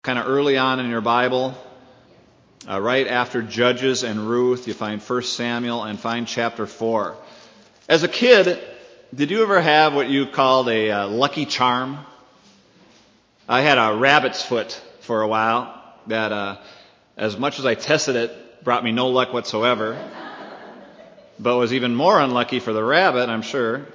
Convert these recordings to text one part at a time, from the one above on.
kind of early on in your Bible, right after Judges and Ruth, you find 1 Samuel and find chapter 4. As a kid, did you ever have what you called a lucky charm? I had a rabbit's foot for a while that, as much as I tested it, brought me no luck whatsoever, but was even more unlucky for the rabbit, I'm sure.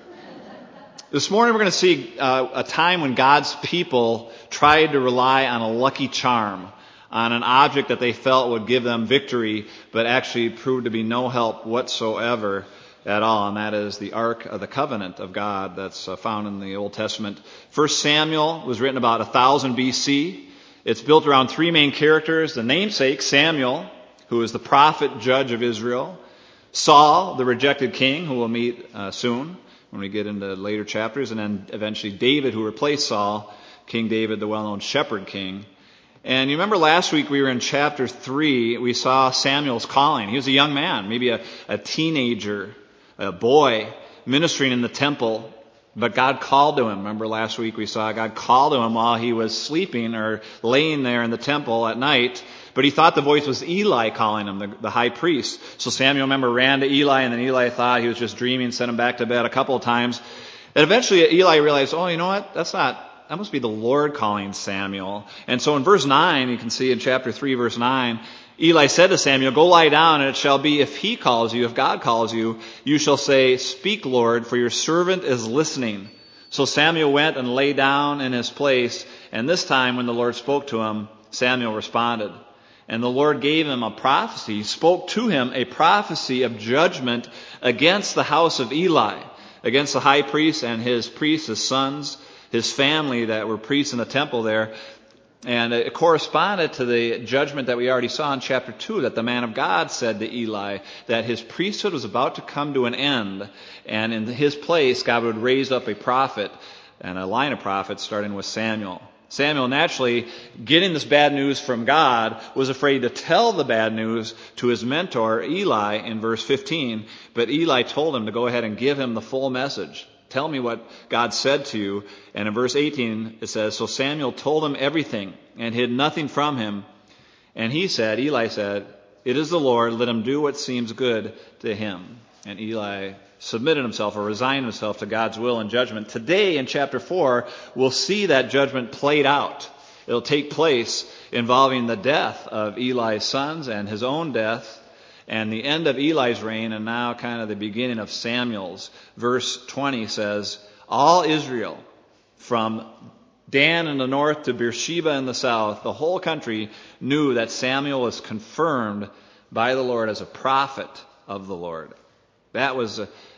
This morning we're going to see a time when God's people tried to rely on a lucky charm, on an object that they felt would give them victory, but actually proved to be no help whatsoever at all, and that is the Ark of the Covenant of God that's found in the Old Testament. 1 Samuel was written about 1000 BC. It's built around three main characters: the namesake, Samuel, who is the prophet judge of Israel; Saul, the rejected king, who we'll meet soon when we get into later chapters; and then eventually David, who replaced Saul, King David, the well-known shepherd king. And you remember last week we were in chapter 3, we saw Samuel's calling. He was a young man, maybe a teenager, a boy, ministering in the temple, but God called to him. Remember last week we saw God called to him while he was sleeping or laying there in the temple at night, but he thought the voice was Eli calling him, the high priest. So Samuel, remember, ran to Eli, and then Eli thought he was just dreaming, sent him back to bed a couple of times. And eventually Eli realized, oh, you know what? That must be the Lord calling Samuel. And so in verse 9, you can see in chapter 3, verse 9, Eli said to Samuel, "Go lie down, and it shall be if he calls you, if God calls you, you shall say, 'Speak, Lord, for your servant is listening.' So Samuel went and lay down in his place, and this time when the Lord spoke to him, Samuel responded. And the Lord gave him a prophecy. He spoke to him a prophecy of judgment against the house of Eli, against the high priest and his priests, his sons, his family that were priests in the temple there. And it corresponded to the judgment that we already saw in chapter 2, that the man of God said to Eli that his priesthood was about to come to an end, and in his place God would raise up a prophet and a line of prophets starting with Samuel. Samuel, naturally, getting this bad news from God, was afraid to tell the bad news to his mentor, Eli, in verse 15. But Eli told him to go ahead and give him the full message. Tell me what God said to you. And in verse 18, it says, So Samuel told him everything and hid nothing from him. And Eli said, "It is the Lord, let him do what seems good to him." And Eli submitted himself or resigned himself to God's will and judgment. Today in chapter 4, we'll see that judgment played out. It'll take place involving the death of Eli's sons and his own death, and the end of Eli's reign, and now kind of the beginning of Samuel's. Verse 20 says, All Israel, from Dan in the north to Beersheba in the south, the whole country knew that Samuel was confirmed by the Lord as a prophet of the Lord. That was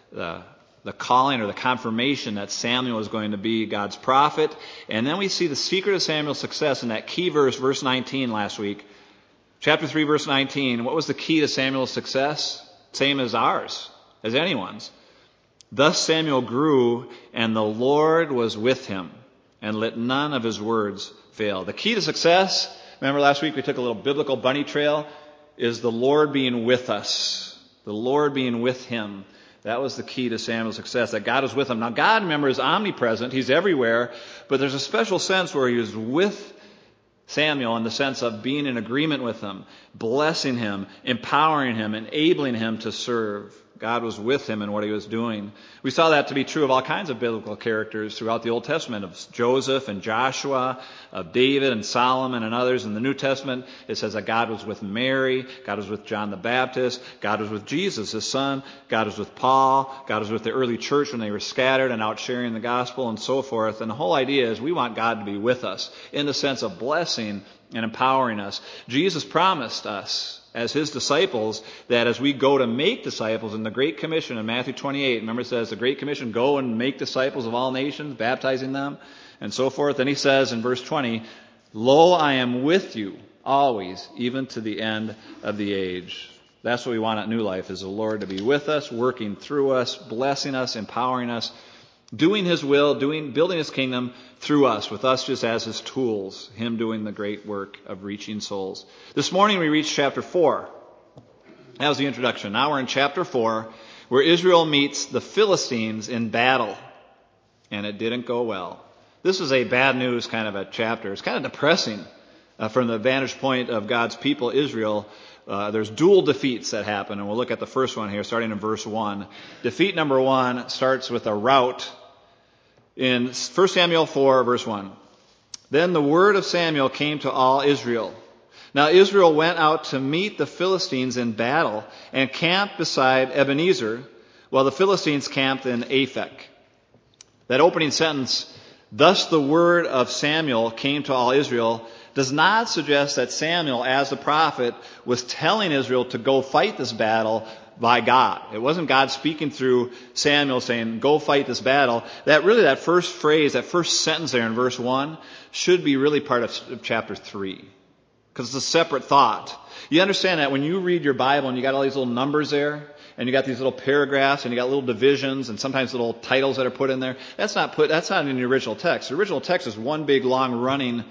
the calling or the confirmation that Samuel was going to be God's prophet. And then we see the secret of Samuel's success in that key verse, verse 19 last week. Chapter 3, verse 19. What was the key to Samuel's success? Same as ours, as anyone's. Thus Samuel grew, and the Lord was with him, and let none of his words fail. The key to success, remember last week we took a little biblical bunny trail, is the Lord being with us. The Lord being with him. That was the key to Samuel's success, that God was with him. Now God, remember, is omnipresent. He's everywhere. But there's a special sense where he was with Samuel in the sense of being in agreement with him, blessing him, empowering him, enabling him to serve. God was with him in what he was doing. We saw that to be true of all kinds of biblical characters throughout the Old Testament, of Joseph and Joshua, of David and Solomon and others. In the New Testament, it says that God was with Mary, God was with John the Baptist, God was with Jesus, his son, God was with Paul, God was with the early church when they were scattered and out sharing the gospel and so forth. And the whole idea is we want God to be with us in the sense of blessing and empowering us. Jesus promised us as his disciples that as we go to make disciples in the Great Commission in Matthew 28, remember it says the Great Commission, go and make disciples of all nations, baptizing them and so forth. And he says in verse 20, Lo, I am with you always, even to the end of the age. That's what we want at New Life, is the Lord to be with us, working through us, blessing us, empowering us, doing his will, building his kingdom through us, with us just as his tools, him doing the great work of reaching souls. This morning we reached chapter 4. That was the introduction. Now we're in chapter 4, where Israel meets the Philistines in battle. And it didn't go well. This is a bad news kind of a chapter. It's kind of depressing. from the vantage point of God's people, Israel, there's dual defeats that happen, and we'll look at the first one here, starting in verse 1. Defeat number 1 starts with a rout in 1 Samuel 4, verse 1. Then the word of Samuel came to all Israel. Now Israel went out to meet the Philistines in battle and camped beside Ebenezer, while the Philistines camped in Aphek. That opening sentence, thus the word of Samuel came to all Israel, does not suggest that Samuel, as the prophet, was telling Israel to go fight this battle by God. It wasn't God speaking through Samuel saying, go fight this battle. That first phrase, that first sentence there in verse 1, should be really part of chapter 3. Because it's a separate thought. You understand that when you read your Bible and you got all these little numbers there, and you got these little paragraphs, and you got little divisions, and sometimes little titles that are put in there, that's not in the original text. The original text is one big long running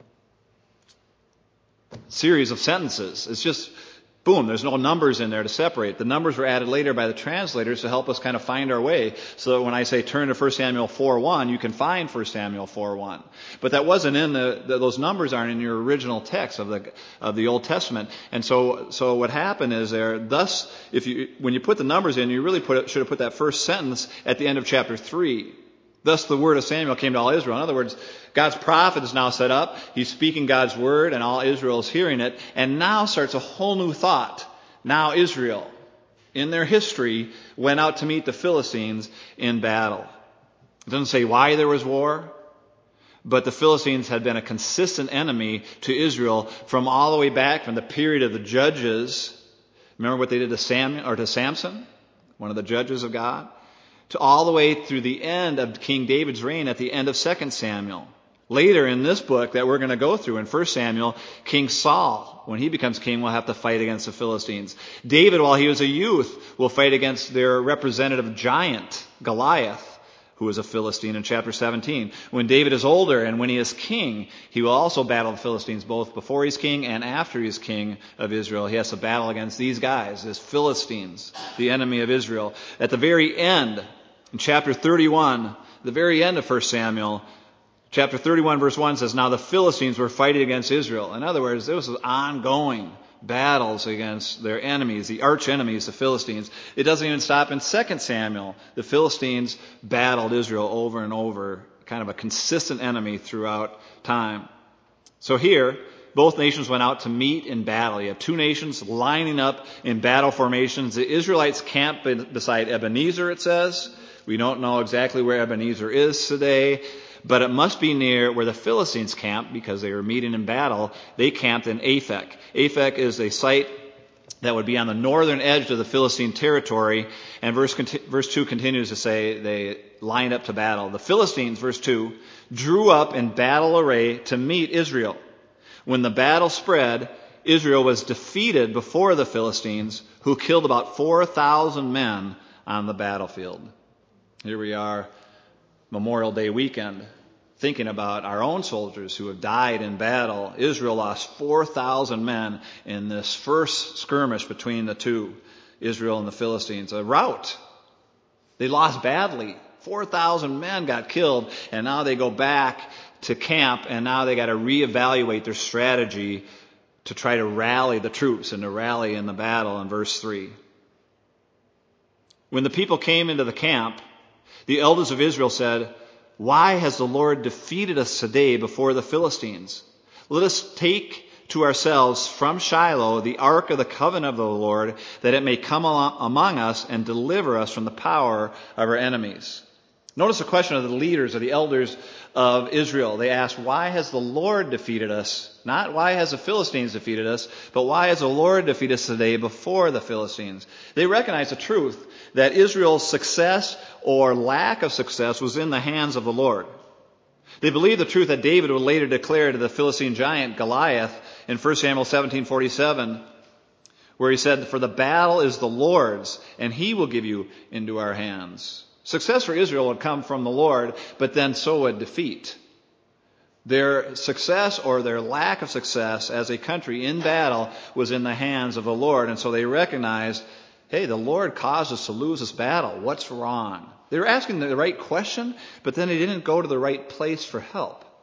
series of sentences. It's just, boom, there's no numbers in there to separate. The numbers were added later by the translators to help us kind of find our way. So when I say turn to 1 Samuel 4:1, you can find 1 Samuel 4:1. But that wasn't in those numbers aren't in your original text of the Old Testament. And so what happened is there, thus, when you put the numbers in, you really should have put that first sentence at the end of chapter 3. Thus the word of Samuel came to all Israel. In other words, God's prophet is now set up. He's speaking God's word, and all Israel is hearing it. And now starts a whole new thought. Now Israel, in their history, went out to meet the Philistines in battle. It doesn't say why there was war, but the Philistines had been a consistent enemy to Israel from all the way back from the period of the judges. Remember what they did to Samson, one of the judges of God? To all the way through the end of King David's reign at the end of 2 Samuel. Later in this book that we're going to go through in 1 Samuel, King Saul, when he becomes king, will have to fight against the Philistines. David, while he was a youth, will fight against their representative giant, Goliath, who is a Philistine in chapter 17. When David is older and when he is king, he will also battle the Philistines both before he's king and after he's king of Israel. He has to battle against these guys, these Philistines, the enemy of Israel. At the very end, in chapter 31, the very end of 1 Samuel, chapter 31 verse 1 says, now the Philistines were fighting against Israel. In other words, there was ongoing battles against their enemies, the arch enemies, the Philistines. It doesn't even stop in 2 Samuel. The Philistines battled Israel over and over, kind of a consistent enemy throughout time. So here, both nations went out to meet in battle. You have two nations lining up in battle formations. The Israelites camped beside Ebenezer, it says. We don't know exactly where Ebenezer is today, but it must be near where the Philistines camped because they were meeting in battle. They camped in Aphek. Aphek is a site that would be on the northern edge of the Philistine territory. And verse 2 continues to say they lined up to battle. The Philistines, verse 2, drew up in battle array to meet Israel. When the battle spread, Israel was defeated before the Philistines, who killed about 4,000 men on the battlefield. Here we are, Memorial Day weekend, thinking about our own soldiers who have died in battle. Israel lost 4,000 men in this first skirmish between the two, Israel and the Philistines. A rout. They lost badly. 4,000 men got killed, and now they go back to camp, and now they got to reevaluate their strategy to try to rally the troops and to rally in the battle in verse 3. When the people came into the camp, the elders of Israel said, why has the Lord defeated us today before the Philistines? Let us take to ourselves from Shiloh the ark of the covenant of the Lord, that it may come among us and deliver us from the power of our enemies. Notice the question of the leaders or the elders of Israel. They asked, why has the Lord defeated us? Not why has the Philistines defeated us, but why has the Lord defeated us today before the Philistines? They recognize the truth that Israel's success or lack of success was in the hands of the Lord. They believe the truth that David would later declare to the Philistine giant Goliath in 1 Samuel 17:47, where he said, for the battle is the Lord's, and he will give you into our hands. Success for Israel would come from the Lord, but then so would defeat. Their success or their lack of success as a country in battle was in the hands of the Lord, and so they recognized, hey, the Lord caused us to lose this battle. What's wrong? They were asking the right question, but then they didn't go to the right place for help.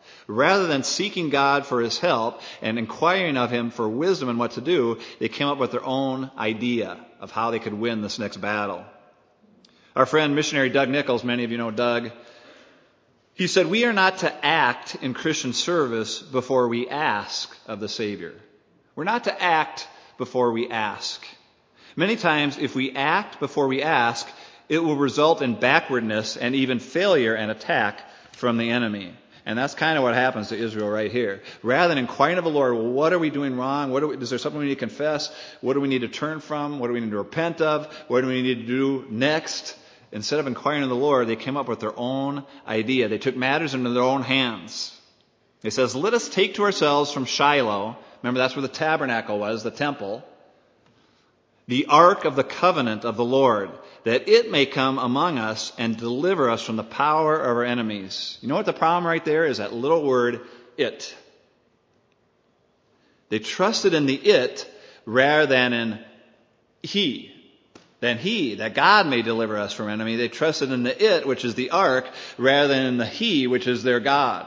Rather than seeking God for his help and inquiring of him for wisdom and what to do, they came up with their own idea of how they could win this next battle. Our friend missionary Doug Nichols, many of you know Doug, he said, we are not to act in Christian service before we ask of the Savior. We're not to act before we ask. Many times, if we act before we ask, it will result in backwardness and even failure and attack from the enemy. And that's kind of what happens to Israel right here. Rather than inquiring of the Lord, well, what are we doing wrong? Is there something we need to confess? What do we need to turn from? What do we need to repent of? What do we need to do next? Instead of inquiring of the Lord, they came up with their own idea. They took matters into their own hands. It says, let us take to ourselves from Shiloh, remember that's where the tabernacle was, the temple, the ark of the covenant of the Lord, that it may come among us and deliver us from the power of our enemies. You know what the problem right there is? That little word, it. They trusted in the it rather than in he. That God may deliver us from enemy. They trusted in the it, which is the ark, rather than in the he, which is their God.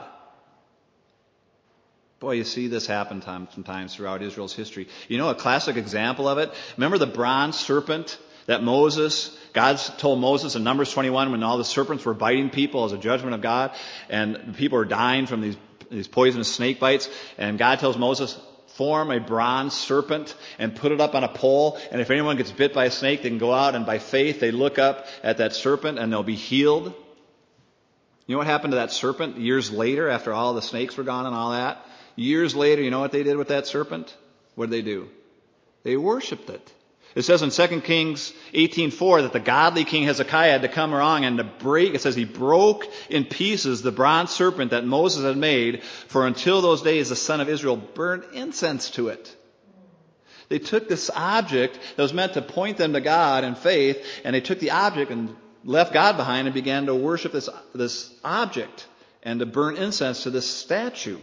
Boy, you see this happen sometimes throughout Israel's history. You know a classic example of it? Remember the bronze serpent that God told Moses in Numbers 21 when all the serpents were biting people as a judgment of God, and people were dying from these poisonous snake bites, and God tells Moses, form a bronze serpent and put it up on a pole, and if anyone gets bit by a snake, they can go out and by faith they look up at that serpent and they'll be healed. You know what happened to that serpent years later after all the snakes were gone and all that? Years later, you know what they did with that serpent? What did they do? They worshipped it. It says in 2 Kings 18:4 that the godly king Hezekiah had to come along and to break, it says he broke in pieces the bronze serpent that Moses had made, for until those days the son of Israel burned incense to it. They took this object that was meant to point them to God in faith, and they took the object and left God behind and began to worship this object and to burn incense to this statue.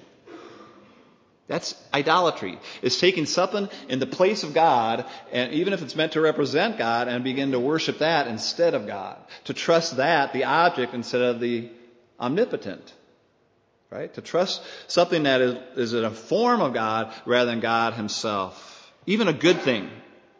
That's idolatry. It's taking something in the place of God, and even if it's meant to represent God, and begin to worship that instead of God. To trust that, the object, instead of the omnipotent. Right? To trust something that is in a form of God rather than God himself. Even a good thing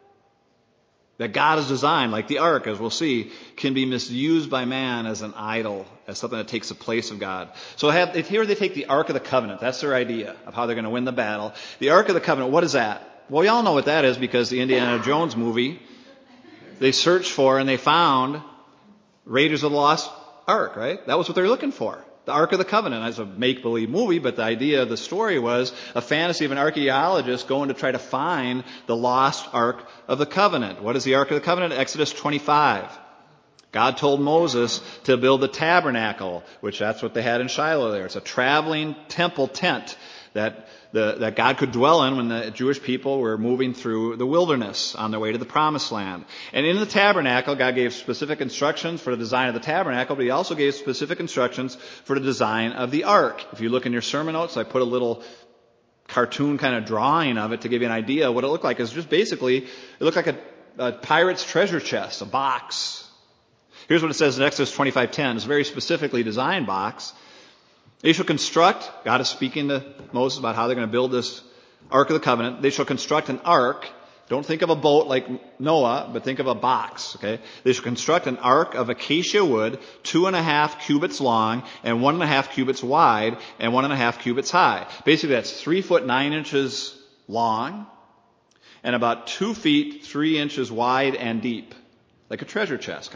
that God has designed, like the ark, as we'll see, can be misused by man as an idol, as something that takes the place of God. So here they take the Ark of the Covenant. That's their idea of how they're going to win the battle. The Ark of the Covenant, what is that? Well, we all know what that is because the Indiana Jones movie, they searched for and they found Raiders of the Lost Ark, right? That was what they were looking for. The Ark of the Covenant. That's a make-believe movie, but the idea of the story was a fantasy of an archaeologist going to try to find the lost Ark of the Covenant. What is the Ark of the Covenant? Exodus 25. God told Moses to build the tabernacle, which that's what they had in Shiloh there. It's a traveling temple tent that God could dwell in when the Jewish people were moving through the wilderness on their way to the Promised Land. And in the tabernacle, God gave specific instructions for the design of the tabernacle, but he also gave specific instructions for the design of the ark. If you look in your sermon notes, I put a little cartoon kind of drawing of it to give you an idea of what it looked like. It's just basically, it looked like a pirate's treasure chest, a box. Here's what it says in Exodus 25:10. It's a very specifically designed box. They shall construct, God is speaking to Moses about how they're going to build this Ark of the Covenant. They shall construct an ark. Don't think of a boat like Noah, but think of a box, okay? They shall construct an ark of acacia wood, 2.5 cubits long, and 1.5 cubits wide, and 1.5 cubits high. Basically, that's 3 foot 9 inches long, and about 2 feet 3 inches wide and deep. Like a treasure chest,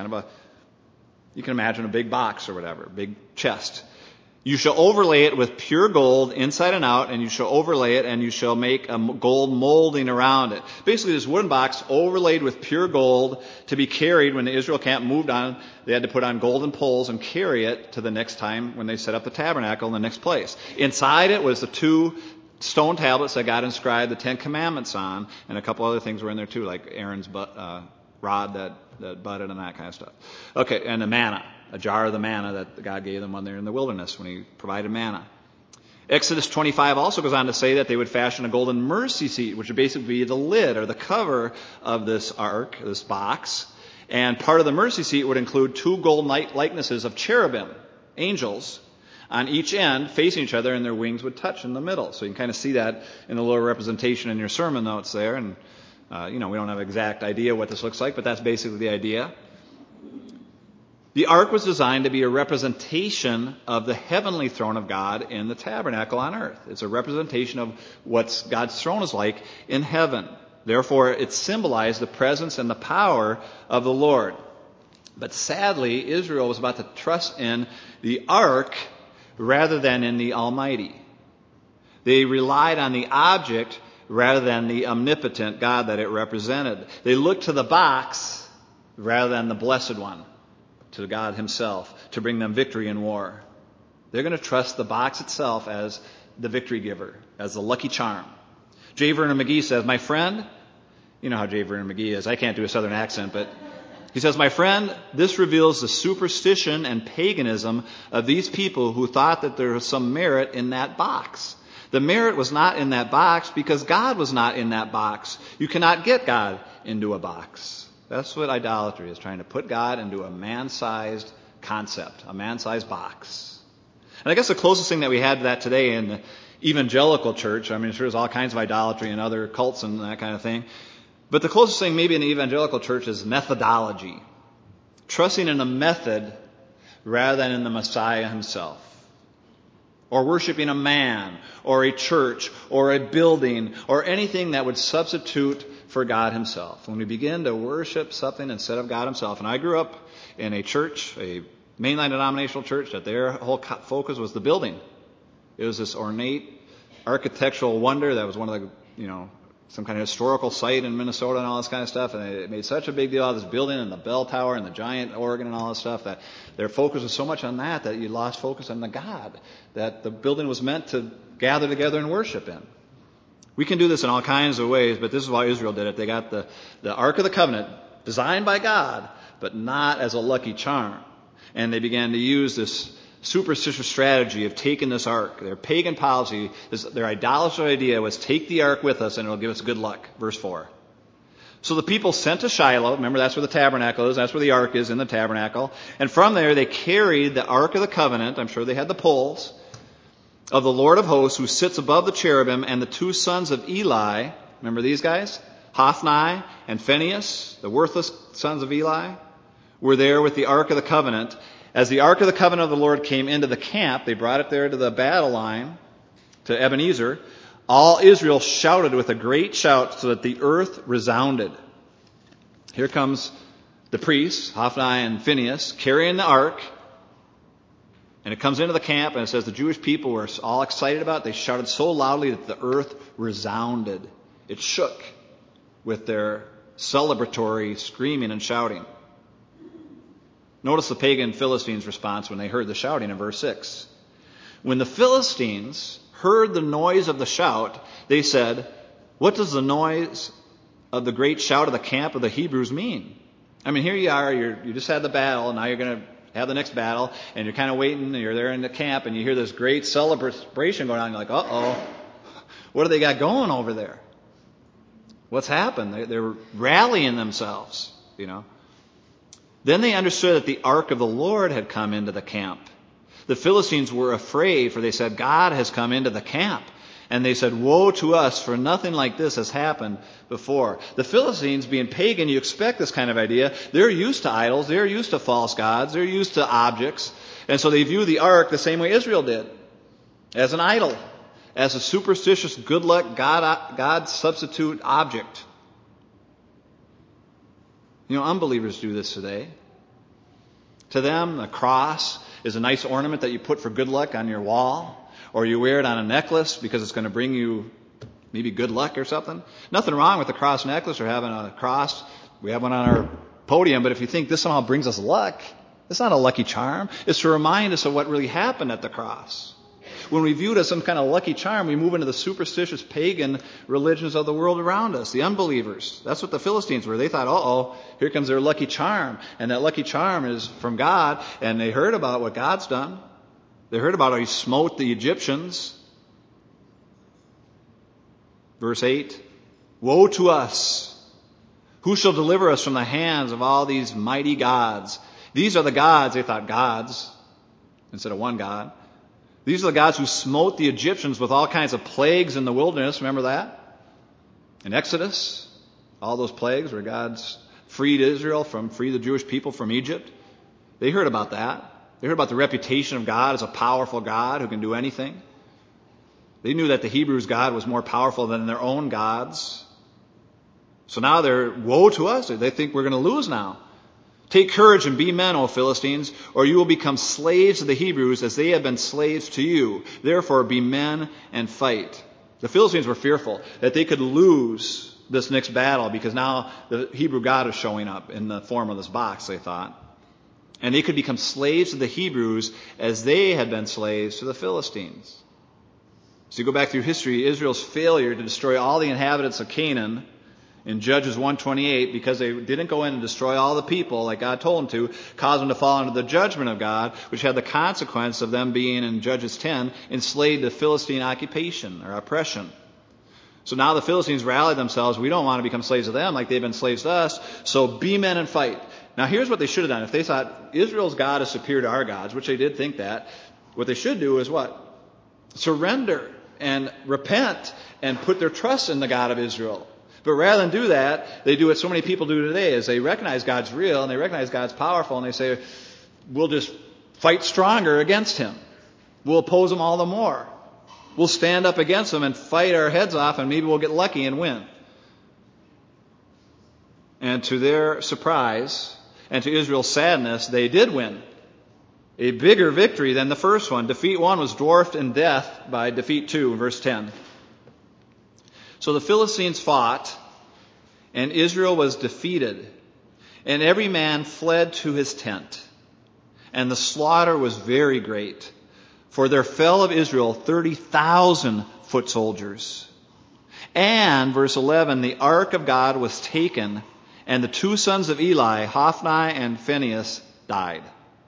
you can imagine a big box or whatever, a big chest. You shall overlay it with pure gold inside and out, and you shall overlay it, and you shall make a gold molding around it. Basically, this wooden box overlaid with pure gold to be carried when the Israel camp moved on. They had to put on golden poles and carry it to the next time when they set up the tabernacle in the next place. Inside it was the 2 stone tablets that God inscribed the 10 Commandments on, and a couple other things were in there too, like Aaron's rod that budded and that kind of stuff. Okay, and the manna. A jar of the manna that God gave them when they were in the wilderness, when he provided manna. Exodus 25 also goes on to say that they would fashion a golden mercy seat, which would basically be the lid or the cover of this ark, this box. And part of the mercy seat would include 2 gold likenesses of cherubim, angels, on each end, facing each other, and their wings would touch in the middle. So you can kind of see that in the little representation in your sermon notes there. And, we don't have an exact idea what this looks like, but that's basically the idea. The ark was designed to be a representation of the heavenly throne of God in the tabernacle on earth. It's a representation of what God's throne is like in heaven. Therefore, it symbolized the presence and the power of the Lord. But sadly, Israel was about to trust in the ark rather than in the Almighty. They relied on the object rather than the omnipotent God that it represented. They looked to the box rather than the blessed one, to God himself, to bring them victory in war. They're going to trust the box itself as the victory giver, as the lucky charm. J. Vernon McGee says, my friend, you know how J. Vernon McGee is. I can't do a southern accent, but he says, my friend, this reveals the superstition and paganism of these people who thought that there was some merit in that box. The merit was not in that box because God was not in that box. You cannot get God into a box. That's what idolatry is, trying to put God into a man-sized concept, a man-sized box. And I guess the closest thing that we had to that today in the evangelical church, I mean, sure, there's all kinds of idolatry and other cults and that kind of thing. But the closest thing maybe in the evangelical church is methodology. Trusting in a method rather than in the Messiah himself. Or worshiping a man, or a church, or a building, or anything that would substitute for God himself. When we begin to worship something instead of God himself. And I grew up in a church, a mainline denominational church, that their whole focus was the building. It was this ornate architectural wonder that was one of the, some kind of historical site in Minnesota and all this kind of stuff. And it made such a big deal out of this building and the bell tower and the giant organ and all this stuff that their focus was so much on that you lost focus on the God that the building was meant to gather together and worship in. We can do this in all kinds of ways, but this is why Israel did it. They got the Ark of the Covenant designed by God, but not as a lucky charm. And they began to use this superstitious strategy of taking this ark. Their pagan policy, their idolatrous idea was take the ark with us and it'll give us good luck. Verse 4. So the people sent to Shiloh. Remember, that's where the tabernacle is. That's where the ark is, in the tabernacle. And from there, they carried the Ark of the Covenant. I'm sure they had the poles of the Lord of hosts, who sits above the cherubim, and the two sons of Eli. Remember these guys? Hophni and Phinehas, the worthless sons of Eli, were there with the Ark of the Covenant. As the Ark of the Covenant of the Lord came into the camp, they brought it there to the battle line, to Ebenezer. All Israel shouted with a great shout so that the earth resounded. Here comes the priests, Hophni and Phinehas, carrying the ark. And it comes into the camp, and it says the Jewish people were all excited about it. They shouted so loudly that the earth resounded. It shook with their celebratory screaming and shouting. Notice the pagan Philistines' response when they heard the shouting in verse 6. When the Philistines heard the noise of the shout, they said, what does the noise of the great shout of the camp of the Hebrews mean? I mean, here you are, you just had the battle, and now you're going to have the next battle, and you're kind of waiting, and you're there in the camp, and you hear this great celebration going on. You're like, uh-oh, what do they got going over there? What's happened? They're rallying themselves, Then they understood that the ark of the Lord had come into the camp. The Philistines were afraid, for they said, God has come into the camp. And they said, woe to us, for nothing like this has happened before. The Philistines, being pagan, you expect this kind of idea. They're used to idols. They're used to false gods. They're used to objects. And so they view the ark the same way Israel did, as an idol, as a superstitious, good luck, God substitute object. Unbelievers do this today. To them, a cross is a nice ornament that you put for good luck on your wall, or you wear it on a necklace because it's going to bring you maybe good luck or something. Nothing wrong with the cross necklace or having a cross. We have one on our podium, but if you think this somehow brings us luck, it's not a lucky charm. It's to remind us of what really happened at the cross. When we view it as some kind of lucky charm, we move into the superstitious pagan religions of the world around us, the unbelievers. That's what the Philistines were. They thought, uh-oh, here comes their lucky charm. And that lucky charm is from God. And they heard about what God's done. They heard about how he smote the Egyptians. Verse 8, woe to us! Who shall deliver us from the hands of all these mighty gods? These are the gods, they thought gods, instead of one God, These are the gods who smote the Egyptians with all kinds of plagues in the wilderness. Remember that? In Exodus, all those plagues where God's freed the Jewish people from Egypt. They heard about that. They heard about the reputation of God as a powerful God who can do anything. They knew that the Hebrews' God was more powerful than their own gods. So now they're, woe to us. They think we're going to lose now. Take courage and be men, O Philistines, or you will become slaves of the Hebrews as they have been slaves to you. Therefore be men and fight. The Philistines were fearful that they could lose this next battle because now the Hebrew God is showing up in the form of this box, they thought. And they could become slaves to the Hebrews as they had been slaves to the Philistines. So you go back through history, Israel's failure to destroy all the inhabitants of Canaan in Judges 1:28, because they didn't go in and destroy all the people like God told them to, caused them to fall under the judgment of God, which had the consequence of them being, in Judges 10, enslaved to Philistine occupation or oppression. So now the Philistines rallied themselves. We don't want to become slaves of them like they've been slaves to us, so be men and fight. Now here's what they should have done. If they thought Israel's God is superior to our gods, which they did think that, what they should do is what? Surrender and repent and put their trust in the God of Israel. But rather than do that, they do what so many people do today, is they recognize God's real and they recognize God's powerful, and they say, we'll just fight stronger against him. We'll oppose him all the more. We'll stand up against him and fight our heads off, and maybe we'll get lucky and win. And to their surprise, and to Israel's sadness, they did win. A bigger victory than the first one. Defeat 1 was dwarfed in death by defeat 2, verse 10. So the Philistines fought, and Israel was defeated, and every man fled to his tent. And the slaughter was very great, for there fell of Israel 30,000 foot soldiers. And, verse 11, the ark of God was taken, and the two sons of Eli, Hophni and Phinehas, died.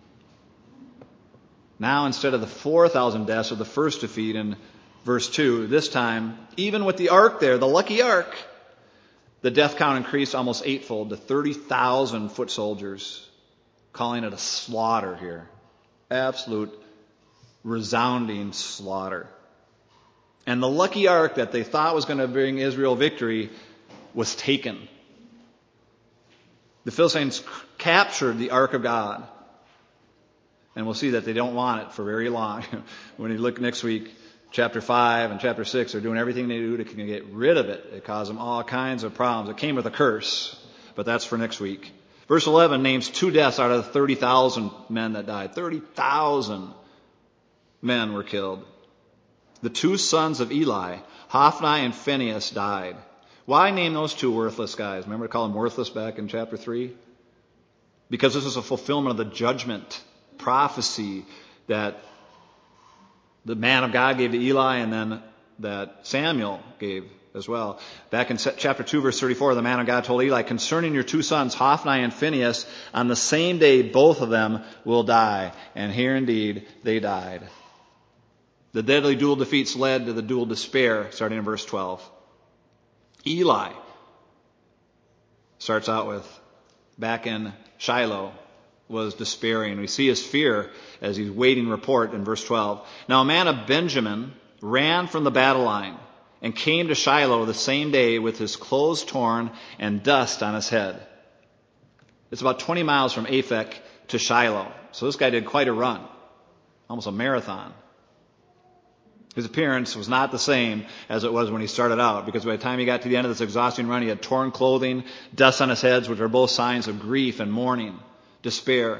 Now, instead of the 4,000 deaths of the first defeat in verse 2, this time, even with the ark there, the lucky ark, the death count increased almost eightfold to 30,000 foot soldiers, calling it a slaughter here. Absolute resounding slaughter. And the lucky ark that they thought was going to bring Israel victory was taken. The Philistines captured the ark of God. And we'll see that they don't want it for very long. When you look next week, chapter 5 and chapter 6, they're doing everything they do to get rid of it. It caused them all kinds of problems. It came with a curse, but that's for next week. Verse 11 names 2 deaths out of the 30,000 men that died. 30,000 men were killed. The 2 sons of Eli, Hophni and Phinehas, died. Why name those 2 worthless guys? Remember to call them worthless back in chapter 3? Because this is a fulfillment of the judgment prophecy that the man of God gave to Eli, and then that Samuel gave as well. Back in chapter 2, verse 34, the man of God told Eli, concerning your 2 sons, Hophni and Phinehas, on the same day both of them will die. And here indeed they died. The deadly dual defeats led to the dual despair, starting in verse 12. Eli starts out with, back in Shiloh, was despairing. We see his fear as he's waiting report in verse 12. Now a man of Benjamin ran from the battle line and came to Shiloh the same day with his clothes torn and dust on his head. It's about 20 miles from Aphek to Shiloh. So this guy did quite a run, almost a marathon. His appearance was not the same as it was when he started out, because by the time he got to the end of this exhausting run, he had torn clothing, dust on his head, which are both signs of grief and mourning, despair.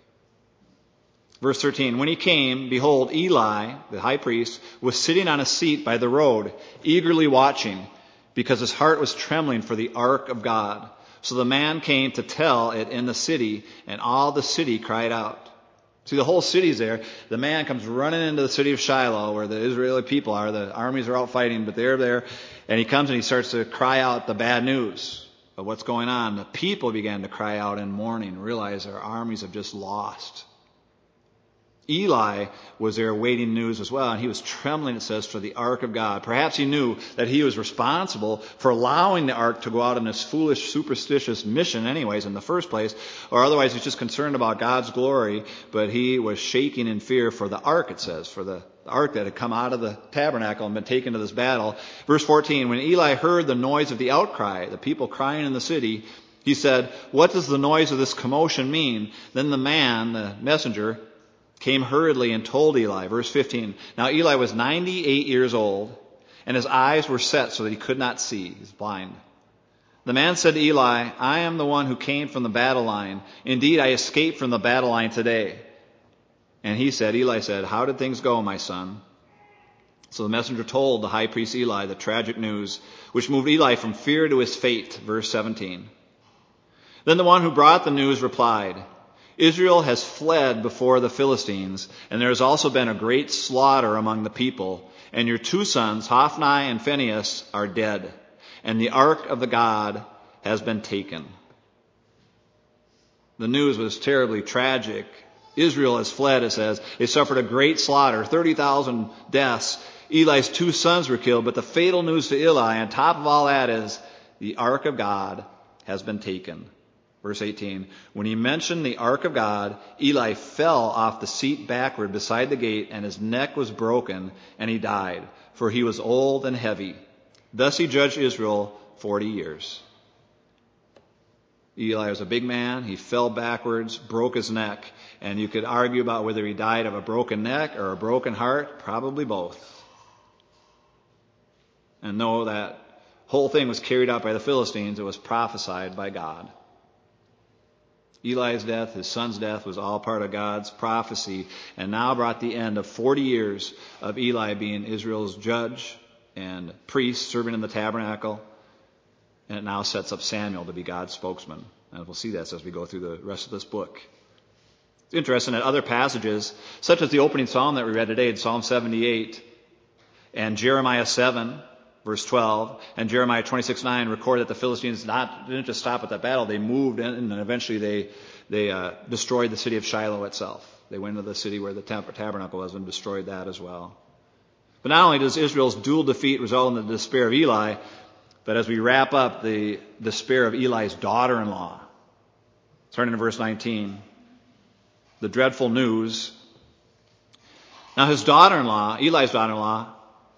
Verse 13, when he came, behold, Eli, the high priest, was sitting on a seat by the road, eagerly watching, because his heart was trembling for the ark of God. So the man came to tell it in the city, and all the city cried out. See, the whole city's there. The man comes running into the city of Shiloh, where the Israeli people are. The armies are out fighting, but they're there. And he comes and he starts to cry out the bad news of what's going on. The people began to cry out in mourning, realize our armies have just lost. Eli was there waiting news as well, and he was trembling, it says, for the ark of God. Perhaps he knew that he was responsible for allowing the ark to go out on this foolish, superstitious mission anyways in the first place, or otherwise he's just concerned about God's glory, but he was shaking in fear for the ark, it says, for the the ark that had come out of the tabernacle and been taken to this battle. Verse 14, when Eli heard the noise of the outcry, the people crying in the city, he said, "What does the noise of this commotion mean?" Then the man, the messenger, came hurriedly and told Eli. Verse 15, now Eli was 98 years old, and his eyes were set so that he could not see. He's blind. The man said to Eli, "I am the one who came from the battle line. Indeed, I escaped from the battle line today." And Eli said, "How did things go, my son?" So the messenger told the high priest Eli the tragic news, which moved Eli from fear to his fate. Verse 17. Then the one who brought the news replied, "Israel has fled before the Philistines, and there has also been a great slaughter among the people, and your 2 sons, Hophni and Phinehas, are dead, and the ark of the God has been taken." The news was terribly tragic. Israel has fled, it says. They suffered a great slaughter, 30,000 deaths. Eli's 2 sons were killed, but the fatal news to Eli, on top of all that, is the ark of God has been taken. Verse 18, when he mentioned the ark of God, Eli fell off the seat backward beside the gate, and his neck was broken, and he died, for he was old and heavy. Thus he judged Israel 40 years. Eli was a big man. He fell backwards, broke his neck, and you could argue about whether he died of a broken neck or a broken heart. Probably both. And though that whole thing was carried out by the Philistines, it was prophesied by God. Eli's death, his son's death, was all part of God's prophecy, and now brought the end of 40 years of Eli being Israel's judge and priest, serving in the tabernacle. And it now sets up Samuel to be God's spokesman. And we'll see that as we go through the rest of this book. It's interesting that other passages, such as the opening psalm that we read today, Psalm 78, and Jeremiah 7, verse 12, and Jeremiah 26:9 record that the Philistines didn't just stop at that battle. They moved in, and eventually they destroyed the city of Shiloh itself. They went into the city where the tabernacle was and destroyed that as well. But not only does Israel's dual defeat result in the despair of Eli, but as we wrap up, the despair of Eli's daughter-in-law. Starting in verse 19, the dreadful news. Now his daughter-in-law, Eli's daughter-in-law,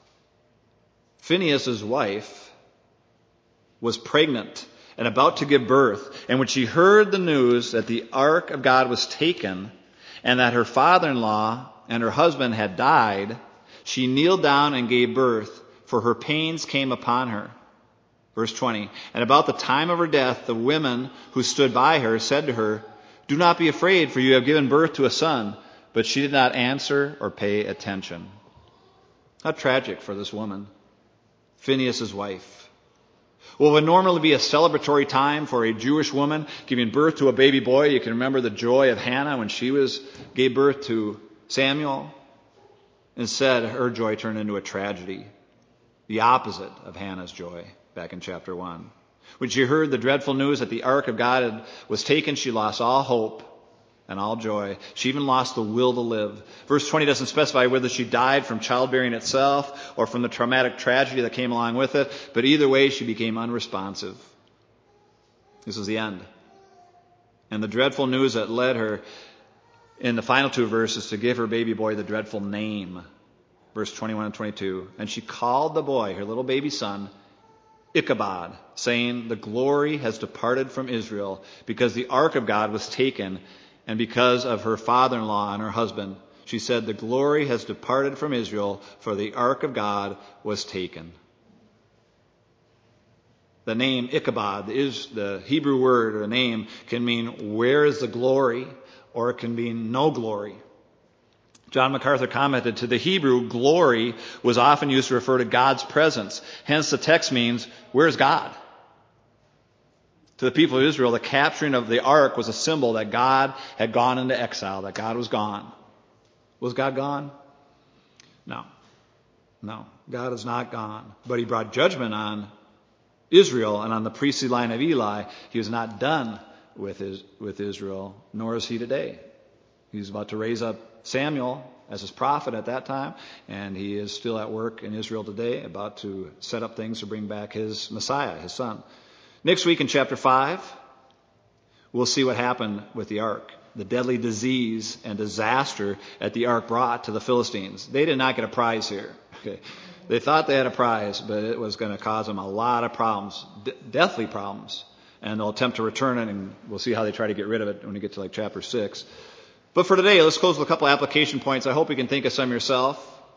Phinehas' wife, was pregnant and about to give birth. And when she heard the news that the ark of God was taken and that her father-in-law and her husband had died, she kneeled down and gave birth, for her pains came upon her. Verse 20, and about the time of her death, the women who stood by her said to her, "Do not be afraid, for you have given birth to a son." But she did not answer or pay attention. How tragic for this woman, Phinehas' wife. What would normally be a celebratory time for a Jewish woman giving birth to a baby boy. You can remember the joy of Hannah when she gave birth to Samuel. Instead, her joy turned into a tragedy, the opposite of Hannah's joy back in chapter 1. When she heard the dreadful news that the ark of God was taken, she lost all hope and all joy. She even lost the will to live. Verse 20 doesn't specify whether she died from childbearing itself or from the traumatic tragedy that came along with it, but either way, she became unresponsive. This is the end. And the dreadful news that led her in the final 2 verses to give her baby boy the dreadful name. Verse 21 and 22. And she called the boy, her little baby son, Ichabod, saying, "The glory has departed from Israel, because the ark of God was taken, and because of her father-in-law and her husband." She said, "The glory has departed from Israel, for the ark of God was taken." The name Ichabod is the Hebrew word or name, can mean "where is the glory?" or it can mean "no glory." John MacArthur commented, to the Hebrew, glory was often used to refer to God's presence. Hence the text means, where's God? To the people of Israel, the capturing of the ark was a symbol that God had gone into exile, that God was gone. Was God gone? No. God is not gone. But he brought judgment on Israel and on the priestly line of Eli. He was not done with Israel, nor is he today. He's about to raise up Samuel as his prophet at that time, and he is still at work in Israel today, about to set up things to bring back his Messiah, his son. Next week in chapter 5, we'll see what happened with the ark. the deadly disease and disaster that the ark brought to the Philistines. They did not get a prize here. Okay. They thought they had a prize, but it was going to cause them a lot of problems, deathly problems. And they'll attempt to return it, and we'll see how they try to get rid of it when we get to chapter 6. But for today, let's close with a couple application points. I hope you can think of some yourself.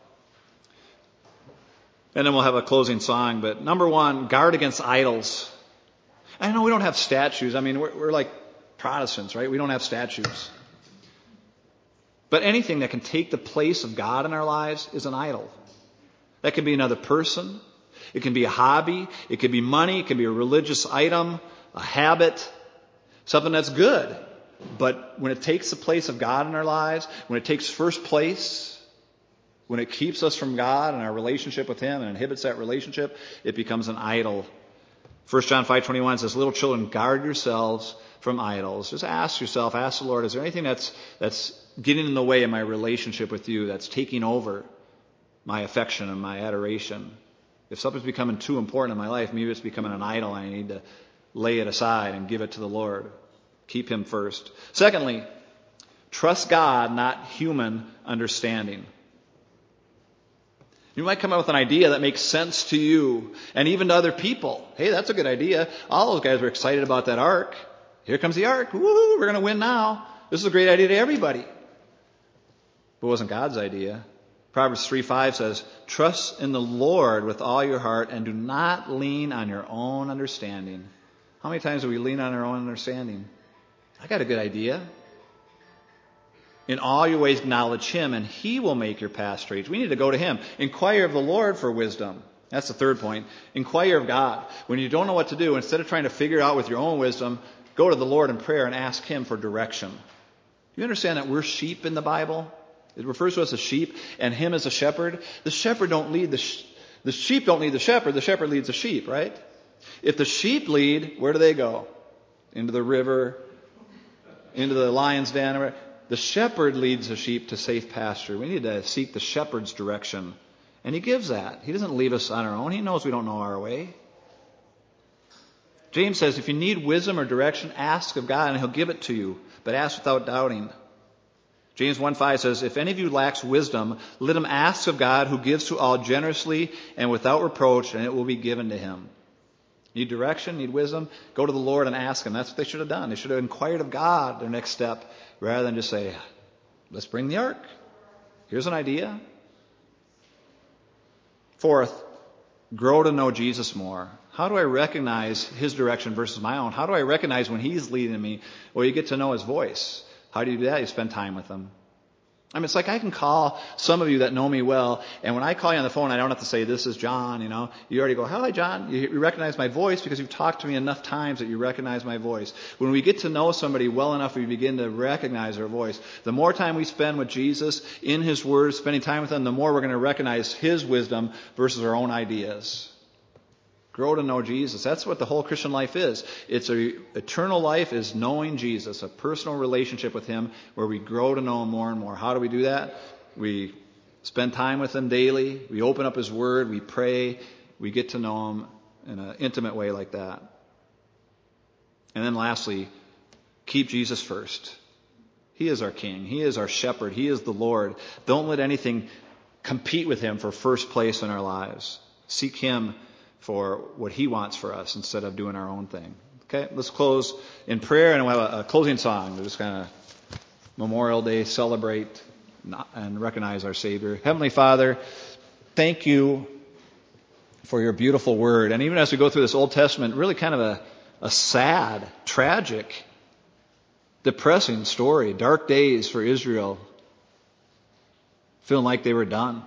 And then we'll have a closing song. But number one, guard against idols. I know we don't have statues. I mean, we're like Protestants, right? We don't have statues. But anything that can take the place of God in our lives is an idol. That can be another person. It can be a hobby. It can be money. It can be a religious item, a habit, something that's good. But when it takes the place of God in our lives, when it takes first place, when it keeps us from God and our relationship with Him and inhibits that relationship, it becomes an idol. 1 John 5:21 says, little children, guard yourselves from idols. Just ask yourself, ask the Lord, is there anything that's getting in the way of my relationship with you, that's taking over my affection and my adoration? If something's becoming too important in my life, maybe it's becoming an idol and I need to lay it aside and give it to the Lord. Keep Him first. Secondly, trust God, not human understanding. You might come up with an idea that makes sense to you and even to other people. Hey, that's a good idea. All those guys were excited about that ark. Here comes the ark. Woo, we're going to win now. This is a great idea to everybody. But it wasn't God's idea. Proverbs 3:5 says, trust in the Lord with all your heart and do not lean on your own understanding. How many times do we lean on our own understanding? I got a good idea. In all your ways acknowledge Him and He will make your path straight. We need to go to Him. Inquire of the Lord for wisdom. That's the third point. Inquire of God. When you don't know what to do, instead of trying to figure it out with your own wisdom, go to the Lord in prayer and ask Him for direction. You understand that we're sheep in the Bible? It refers to us as sheep and Him as a shepherd. The shepherd don't lead the sheep don't lead the shepherd leads the sheep, right? If the sheep lead, where do they go? Into the river, into the lion's den. The shepherd leads the sheep to safe pasture. We need to seek the shepherd's direction. And He gives that. He doesn't leave us on our own. He knows we don't know our way. James says, if you need wisdom or direction, ask of God and He'll give it to you. But ask without doubting. James 1:5 says, if any of you lacks wisdom, let him ask of God who gives to all generously and without reproach, and it will be given to him. Need direction, need wisdom? Go to the Lord and ask Him. That's what they should have done. They should have inquired of God their next step rather than just say, let's bring the ark. Here's an idea. Fourth, grow to know Jesus more. How do I recognize His direction versus my own? How do I recognize when He's leading me? Well, you get to know His voice. How do you do that? You spend time with Him. I mean, it's like I can call some of you that know me well, and when I call you on the phone, I don't have to say, this is John, You already go, hi, John. You recognize my voice because you've talked to me enough times that you recognize my voice. When we get to know somebody well enough, we begin to recognize their voice. The more time we spend with Jesus, in His Word, spending time with Him, the more we're going to recognize His wisdom versus our own ideas. Grow to know Jesus. That's what the whole Christian life is. Eternal life is knowing Jesus, a personal relationship with Him where we grow to know Him more and more. How do we do that? We spend time with Him daily. We open up His Word. We pray. We get to know Him in an intimate way like that. And then lastly, keep Jesus first. He is our King. He is our shepherd. He is the Lord. Don't let anything compete with Him for first place in our lives. Seek Him for what He wants for us instead of doing our own thing. Okay, let's close in prayer and we'll have a closing song. We'll just kind of Memorial Day celebrate and recognize our Savior. Heavenly Father, thank You for Your beautiful Word. And even as we go through this Old Testament, really kind of a sad, tragic, depressing story. Dark days for Israel, feeling like they were done.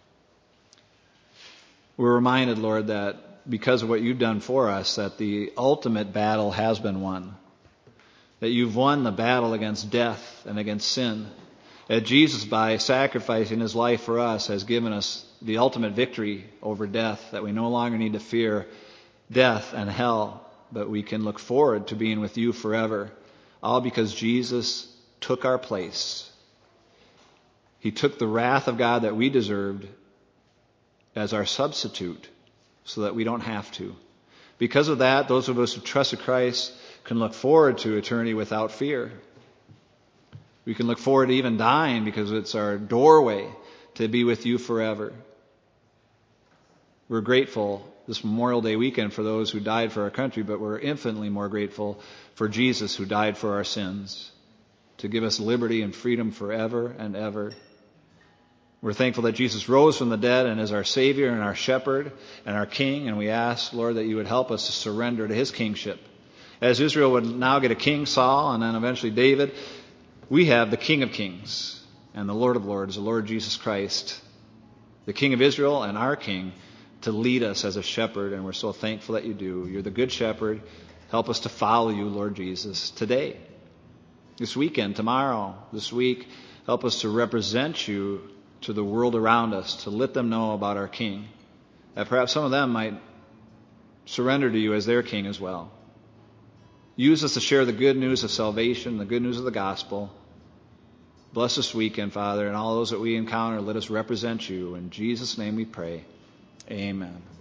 We're reminded, Lord, that because of what You've done for us, that the ultimate battle has been won. That You've won the battle against death and against sin. That Jesus, by sacrificing His life for us, has given us the ultimate victory over death. That we no longer need to fear death and hell, but we can look forward to being with You forever. All because Jesus took our place. He took the wrath of God that we deserved as our substitute so that we don't have to. Because of that, those of us who trust in Christ can look forward to eternity without fear. We can look forward to even dying because it's our doorway to be with you forever. We're grateful this Memorial Day weekend for those who died for our country, but we're infinitely more grateful for Jesus who died for our sins to give us liberty and freedom forever and ever. We're thankful that Jesus rose from the dead and is our Savior and our Shepherd and our King, and we ask, Lord, that you would help us to surrender to his kingship. As Israel would now get a king, Saul, and then eventually David, we have the King of Kings and the Lord of Lords, the Lord Jesus Christ, the King of Israel and our King, to lead us as a shepherd, and we're so thankful that you do. You're the good shepherd. Help us to follow you, Lord Jesus, today, this weekend, tomorrow, this week. Help us to represent you to the world around us, to let them know about our King, that perhaps some of them might surrender to you as their King as well. Use us to share the good news of salvation, the good news of the gospel. Bless this weekend, Father, and all those that we encounter, let us represent you. In Jesus' name we pray. Amen.